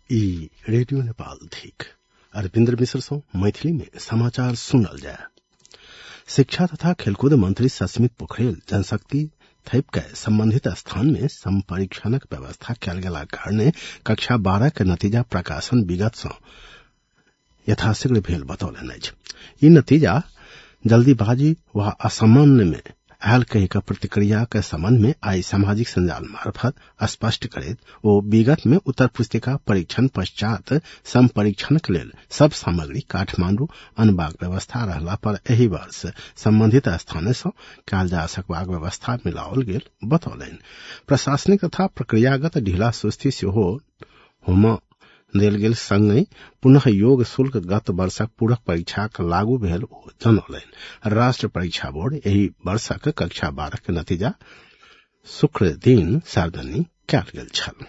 ई रेडियो नेपाल थिक अरविंदर मिश्र सौ मैथिली में समाचार सुनल जाए। शिक्षा तथा खेलकूद मंत्री सस्मित पोखरेल जनशक्ति थैप संबंधित स्थान में संपरीक्षणक व्यवस्था कयल गेला कारणे कक्षा 12 के नतीजा प्रकाशन विगत से यथाशीघ्र भेल बतौलन अछि। ई नतीजा जल्दीबाजी व असामान्य में आयल कही प्रतिक्रिया के संबंध में आई सामाजिक संजाल मार्फत स्पष्ट करैत ओ विगत में उत्तर पुस्तिका परीक्षण पश्चात संपरीक्षण के लेल सब सामग्री काठमांडू अनबाक व्यवस्था रहला पर एहि वर्ष संबंधित स्थान से कयल जा सकबाक व्यवस्था मिलाओल गेल बतौलनि। प्रशासनिक तथा प्रक्रियागत ढीला सुस्ती सेहो होम देल गेल संगहि पुनः योग शुल्क गत वर्षक पूरक परीक्षा लागू भेल जनौलनि। राष्ट्र परीक्षा बोर्ड एहि वर्षक कक्षा 12 के नतीजा शुक्र दिन सार्वजनिक कयल गेल छल।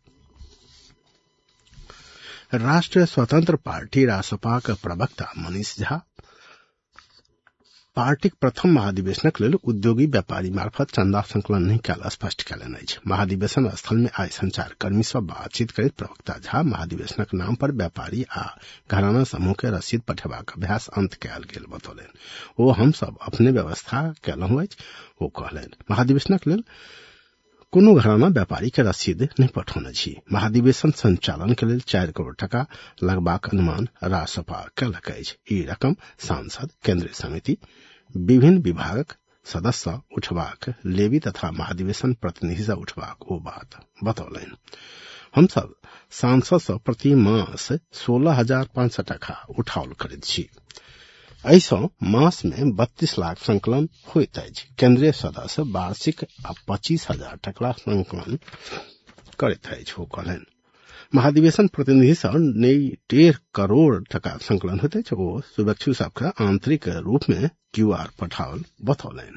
राष्ट्रीय स्वतंत्र पार्टी रासपाक प्रवक्ता मनीष झा पार्टीक प्रथम महाधिवेशनक लेल उद्योगी व्यापारी मार्फत चंदा संकलन नहीं कयल स्पष्ट कयलनि अछि। महाधिवेशन स्थल में आई संचारकर्मी सँ बातचीत करैत प्रवक्ता झा महाधिवेशनक नाम पर व्यापारी आ घराना समूह के रसीद पठेबाक अभ्यास अंत कयल गेल बतौलनि। ओ हम सब अपने व्यवस्था कयलहुँ अछि। ओ कहलनि महाधिवेशनक लेल कोनो घराना व्यापारी के रसीद नहीं पठौने छी। महाधिवेशन संचालन के लेल 4 करोड़ टका लगबाक अनुमान रासपा कयलक अछि। ई रकम सांसद केंद्रीय समिति विभिन्न विभागक सदस्य उठबाक लेवी तथा महाधिवेशन प्रतिनिधि से उठबाक ओ बात बतौलनि। हम सब सांसद से प्रति मास 16,500 टका उठाओल करैत छी। ऐसा मास में 32 लाख संकलन होइत अछि। केंद्रीय सदस्य वार्षिक 25,000 टका संकलन करैत अछि। ओ कहलनि महाधिवेशन प्रतिनिधि से 1.5 करोड़ टका संकलन होइत अछि। ओ शुभेच्छु सबके आंतरिक रूप में QR पठाओल बतौलनि।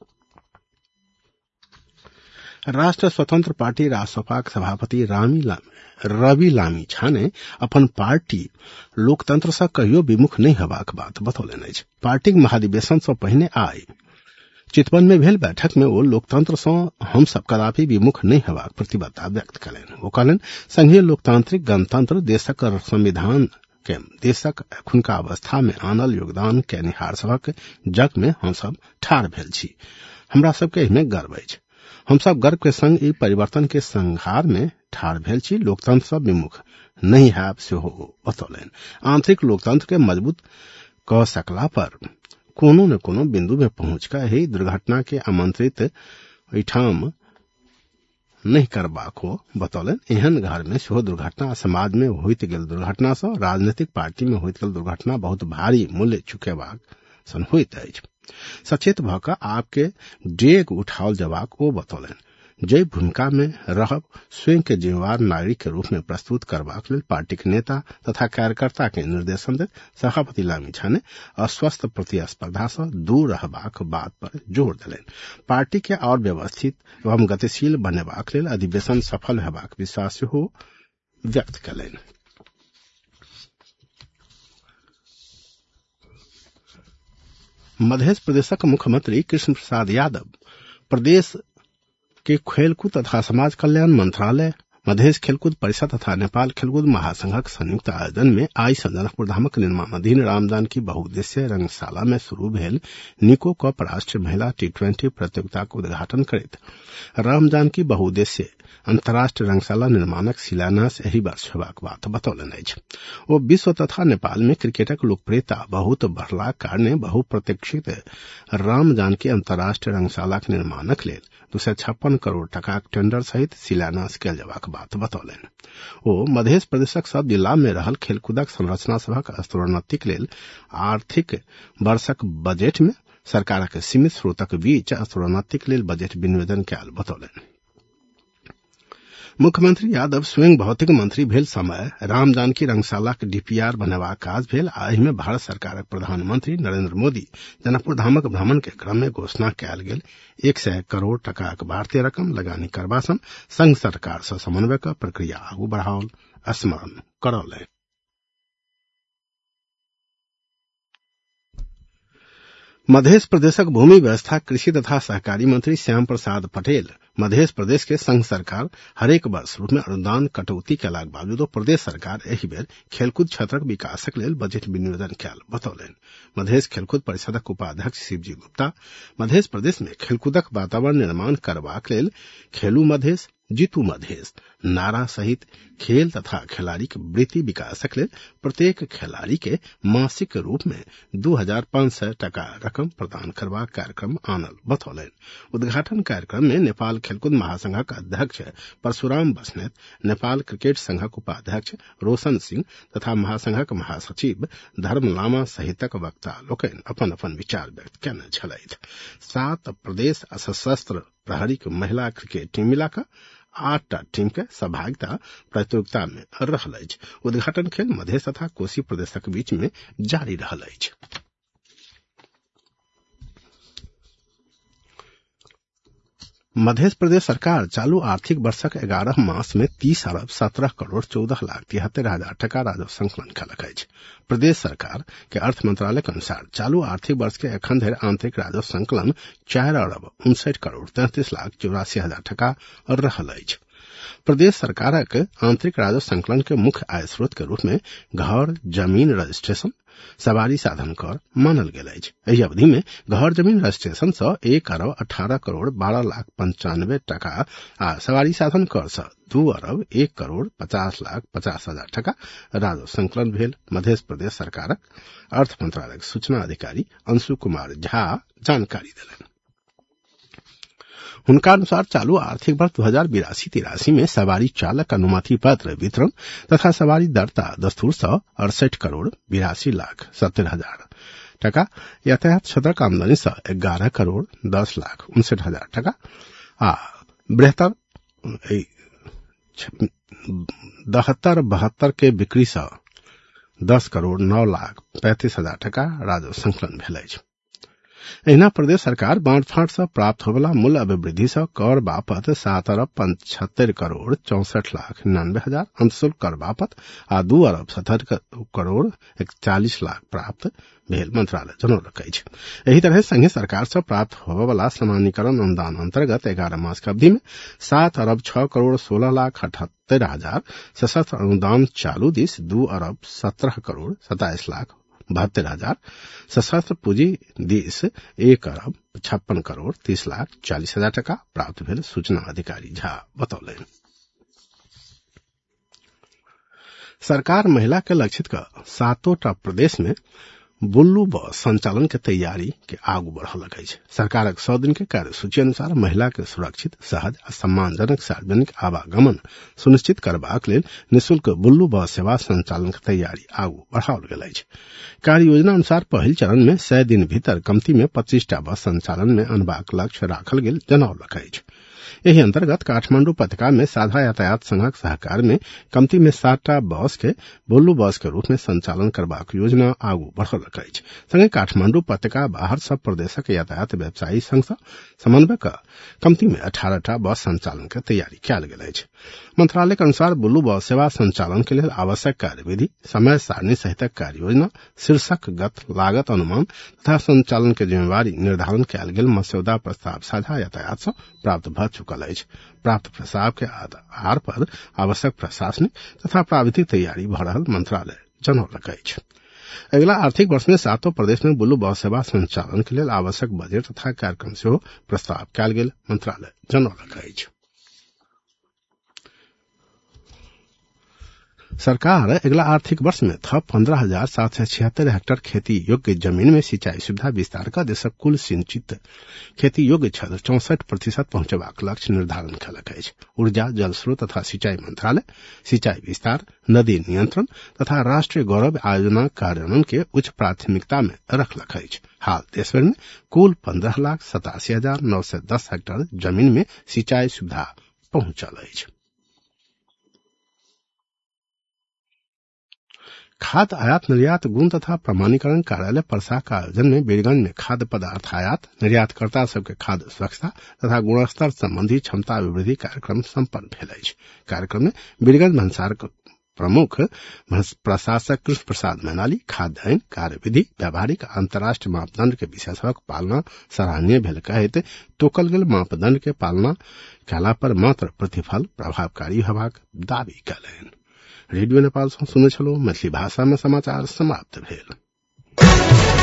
राष्ट्र स्वतंत्र पार्टी रासपाक सभापति रवि लामी झा ने अपन पार्टी लोकतंत्र से कहियो विमुख नहीं हेबाक बात बतौलनि अछि। पार्टी महाधिवेशन से पहिने आई चितवन में भेल बैठक में ओ लोकतंत्र से हम सब कदापि विमुख नहीं हेबाक प्रतिबद्धता व्यक्त कयलनि। ओ कहलनि संघीय लोकतांत्रिक गणतंत्र देशक संविधान के देशक एखुनका अवस्था में आनल योगदान के निहार सभक जग में हम सब ठाढ़ भेल छी। हमरा सबके एहिमे गर्व अछि। हम सब गर्व के संग ई परिवर्तन के संघार में ठाढ़ भेल छी। लोकतंत्र से विमुख नहीं हैब सेहो बतौलनि। आंतरिक लोकतंत्र के मजबूत क सकला पर कोनो न कोनो बिंदु में पहुंच कर ही दुर्घटना के आमंत्रित ऐठाम नहीं करबाक हो बतौलनि। एहन घर में सेहो दुर्घटना समाज में होइत गेल दुर्घटना से राजनीतिक पार्टी में होइत गेल दुर्घटना बहुत भारी मूल्य चुकेबाक सन होइत अछि। सचेत भ क आपके डेग उठाओल जबाक ओ बतौलनि। जय भूमिका में रहब स्वयं के जिम्मेवार नागरिक के रूप में प्रस्तुत करबाक लेल पार्टी के नेता तथा कार्यकर्ता के निर्देशन देत सभापति लामी झा ने अस्वस्थ प्रतिस्पर्धा से दूर रहबाक बात पर जोर देलनि। पार्टी के और व्यवस्थित एवं गतिशील बनेबाक लेल अधिवेशन सफल हेबाक विश्वास सेहो व्यक्त कयलनि। मध्य प्रदेशक मुख्यमंत्री कृष्ण प्रसाद यादव प्रदेश के खेलकूद तथा समाज कल्याण मंत्रालय मधेश खेलकूद परिषद तथा नेपाल खेलकूद महासंघक संयुक्त आयोजन में आई जनकपुर धामक निर्माणाधीन रामजानकी बहुउद्देश्य रंगशाला में शुरू भेल निको कप राष्ट्रीय महिला T20 प्रतियोगिता के उद्घाटन करैत रामजानकी बहुउद्देश्य अंतर्राष्ट्रीय रंगशाला निर्माणक शिलान्यास एहि वर्ष हेबाक बात बतौलनि अछि। ओ विश्व तथा नेपाल में क्रिकेटक लोकप्रियता बहुत बढ़ला कारणे बहुप्रतीक्षित रामजानकी अंतर्राष्ट्रीय रंगशालाक निर्माणक लेल 256 करोड़ टकाक टेंडर सहित शिलान्यास कयल जबाक बात बतौलनि। ओ मध्य प्रदेशक सब जिला में रहल खेलकूदक संरचना सभक स्तरोन्नतिक लेल आर्थिक वर्षक बजट में सरकारक सीमित स्रोतक बीच स्तरोन्नतिक लेल बजट विनियोजन कयल बतौलनि। मुख्यमंत्री यादव स्वयं भौतिक मंत्री भेल समय रामजानकी रंगशाला के DPR बनेबाक काज भेल आ एहि में भारत सरकारक प्रधानमंत्री नरेंद्र मोदी जनकपुर धामक भ्रमण के क्रम में घोषणा कयल गेल 100 करोड़ टकाक भारतीय रकम लगानी करबा सन संघ सरकार से समन्वय क प्रक्रिया आगू बढ़ाओल स्मरण करौलनि। मध्य प्रदेशक भूमि व्यवस्था कृषि तथा सहकारी मंत्री श्याम प्रसाद पटेल मध्य प्रदेश के संघ सरकार हरेक वर्ष रूप में अनुदान कटौती केलाक बावजूदो प्रदेश सरकार एहि बेर खेलकूद क्षेत्रक विकासक लेल बजट विनियोजन कयल बतौलनि। मधेश खेलकूद परिषदक उपाध्यक्ष शिवजी गुप्ता मध्य प्रदेश में खेलकूदक वातावरण निर्माण करबाक लेल खेलू मधेश जीतू मधेश नारा सहित खेल तथा खिलाड़ी के वृत्ति विकासक लेल प्रत्येक खिलाड़ी के मासिक रूप में 2500 टका रकम प्रदान करबाक कार्यक्रम आनल बतौलनि। उद्घाटन कार्यक्रम में नेपाल खेलकूद महासंघक अध्यक्ष परशुराम बस्नेत, नेपाल क्रिकेट संघक उपाध्यक्ष रोशन सिंह तथा महासंघक महासचिव धर्म लामा सहितक वक्ता लोकनि अपन अपन विचार व्यक्त कयने छलथि। 7 प्रदेश सशस्त्र प्रहरीक महिला क्रिकेट टीम मिलाकऽ 8 टीम के सहभागिता प्रतियोगिता में रहल अछि। उद्घाटन खेल मध्य तथा कोसी प्रदेशक बीच में जारी रहल अछि। मध्य प्रदेश सरकार चालू आर्थिक वर्षक 11 मास में 30 अरब 17 करोड़ 14 लाख 73 हजार टका राजस्व संकलन कयलक अछि। प्रदेश सरकार के अर्थ मंत्रालय के अनुसार चालू आर्थिक वर्ष के एखन धरि आंतरिक राजस्व संकलन 4 अरब 59 करोड़ 33 लाख 84 हजार टका रहल अछि। प्रदेश सरकारक आंतरिक राजस्व संकलन के मुख्य आय स्रोत के रूप में घर जमीन रजिस्ट्रेशन सवारी साधन कर मानल गेल अछि। एहि अवधि में घर जमीन रजिस्ट्रेशन सँ 1 अरब 18 करोड़ 12 लाख 95 टका आ सवारी साधन कर सँ 2 अरब 1 करोड़ 50 लाख 50 हजार टका राजस्व संकलन भेल। मध्य प्रदेश सरकारक अर्थ मंत्रालयक सूचना अधिकारी अंशु कुमार झा जानकारी देलनि। हुनका अनुसार चालू आर्थिक वर्ष 2082-83 में सवारी चालक अनुमति पत्र वितरण तथा सवारी दरता दस्तूर सँ 68 करोड़ 82 लाख 70 हजार टका, यातायात क्षेत्रक आमदनी सँ 11 करोड़ 10 लाख 59 हजार टका आ 72 के बिक्री सँ 10 करोड़ 9 लाख 35 हजार टका राजस्व संकलन भेल अछि। एहिना प्रदेश सरकार बांड फांड सँ प्राप्त होबला मूल्य अभिवृद्धि सँ कर बापत 7 अरब 75 करोड़ 64 लाख 99 हजार, अंतशुल्क कर बापत आ 2 अरब 70 करोड़ 41 लाख प्राप्त भेल मंत्रालय जनौलक अछि। एहि तरह संघीय सरकार सँ प्राप्त होबला सामान्यीकरण अनुदान अंतर्गत 11 मास के अवधि में 7 अरब 6 करोड़ 16 लाख 78 हजार, सशस्त्र अनुदान चालू दिस 2 अरब 17 करोड़ 27 लाख 72 हजार, सशस्त्र पूंजी दिस 1 अरब 56 करोड़ 30 लाख 40 हजार टका प्राप्त भेल सूचना अधिकारी झा बतौलनि। सरकार महिला के लक्षित का 7 प्रदेश में बुल्लू बस संचालन के तैयारी के आगू बढ़लक अछि। सरकारक 100 दिन के कार्यसूची अनुसार महिला के सुरक्षित, सहज आ सम्मानजनक सार्वजनिक आवागमन सुनिश्चित करबाक लेल निःशुल्क बुल्लू बस सेवा संचालन के तैयारी आगू बढ़ाओल गेल अछि। कार्य योजना अनुसार पहिल चरण में 100 दिन भीतर कमती में 25टा बस संचालन में अनबाक लक्ष्य राखल गेल जनौलक अछि। एहि अंतर्गत काठमांडू उपत्यका में साझा यातायात संघक सहकार में कमती में 7टा बस के बुल्लू बस के रूप में संचालन करबाक योजना आगू बढ़लक अछि। संगे काठमांडू उपत्यका बाहर सब प्रदेशक यातायात व्यवसायी संघ सँ समन्वय कर कमती में 18टा बस संचालन के तैयारी कयल गेल अछि। मंत्रालय के अनुसार बुल्लू बस सेवा संचालन के लेल आवश्यक कार्यविधि, समय सारणी सहित कार्य योजना, शीर्षकगत लागत अनुमान तथा संचालन के जिम्मेवारी निर्धारण कयल गेल मसौदा प्रस्ताव साझा यातायात सँ प्राप्त भ चुकल अछि। प्राप्त प्रस्ताव के आधार पर आवश्यक प्रशासनिक तथा प्राविधिक तैयारी भ रहल मंत्रालय जनौलक अछि। अगिला आर्थिक वर्ष में 7 प्रदेश में बुल्लू बस सेवा संचालन के लेल आवश्यक बजट तथा कार्यक्रम सेहो प्रस्ताव कयल गेल मंत्रालय जनौलक अछि। सरकार अगला आर्थिक वर्ष में थप 15,776 हेक्टेयर खेती योग्य जमीन में सिंचाई सुविधा विस्तार कर देशक कुल सिंचित खेती योग्य क्षेत्र 64% पहुंचबाक लक्ष्य निर्धारण कयलक अछि। ऊर्जा, जल स्रोत तथा सिंचाई मंत्रालय सिंचाई विस्तार, नदी नियंत्रण तथा राष्ट्रीय गौरव आयोजना कार्यान्वयन के उच्च प्राथमिकता में रखलक अछि। हाल देशभर में कुल 15,87,910 हेक्टेयर जमीन में सिंचाई सुविधा पहुंचल अछि। खाद्य आयात निर्यात गुण तथा प्रमाणीकरण कार्यालय परसा का आयोजन में बीरगंज में खाद्य पदार्थ आयात निर्यातकर्ता सबके खाद्य सुरक्षा तथा गुणस्तर संबंधी क्षमता अभिवृद्धि कार्यक्रम संपन्न भेल अछि। कार्यक्रम में बीरगंज भन्सार प्रमुख प्रशासक कृष्ण प्रसाद मैनाली खाद्य आइन कार्यविधि व्यावहारिक अंतर्राष्ट्रीय मापदंड के विषय सभक पालना सराहनीय भेल कहैत तोकल गेल मापदंड के पालना कयला पर मात्र प्रतिफल प्रभावकारी हेबाक दावी कयलनि। रेडियो नेपाल सँ सुनै छलहुँ मैथिली भाषा में समाचार समाप्त भेल।